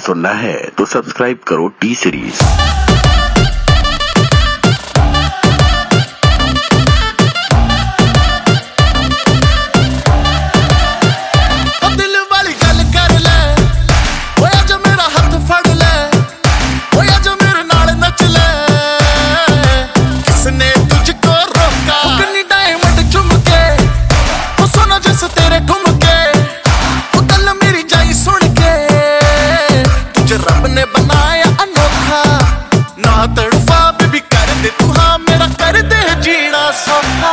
सुनना है तो सब्सक्राइब करो टी सीरीज। रब ने बनाया अनोखा ना तड़फा बेबी कर दे तू हाँ मेरा कर दे जीना सौखा।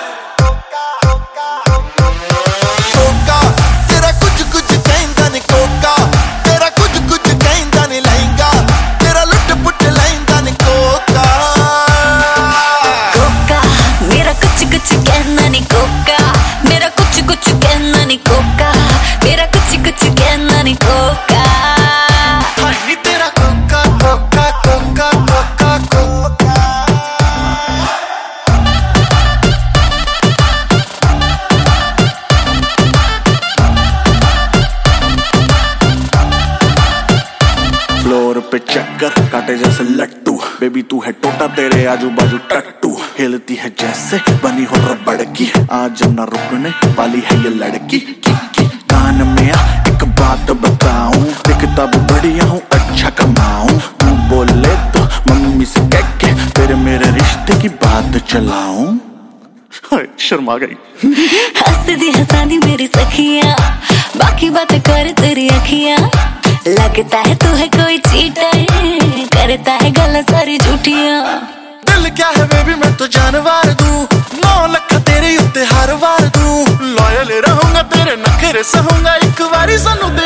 कोका तेरा कुछ कुछ कहंदा नहीं कोका तेरा कुछ कुछ कहंदा नहीं लहंगा तेरा लुट पुट लहंदा नहीं कोका। कोका मेरा कुछ कुछ कहना नहीं कोका मेरा कुछ कुछ कहना नहीं कोका मेरा कुछ कुछ कहना नहीं कोका। फ्लोर पे चक्कर काटे जैसे लट्टू बेबी तू है टोटा तेरे आजू बाजू टट्टू हिलती है जैसे बनी हो रबड़ की आज न रुकने वाली है ये लड़की की कान में आ एक बात बताऊं दिखता भी बढ़िया हूँ अच्छा कमाऊं तू बोले तो मम्मी से कह के तेरे मेरे रिश्ते की बात चलाऊं। शर्मा गई हंसदी हंसादी मेरी सखियां बाकी बातें कर तेरी अखियां लगता है तू है कोई चीटर करता है गल्ला सारी झूठियां। दिल क्या है बेबी मैं तो जानवर दूं 9 लाख तेरे उत्ते हर वार दूं लॉयल रहूंगा तेरे नखरे सहूंगा एक बारी सानू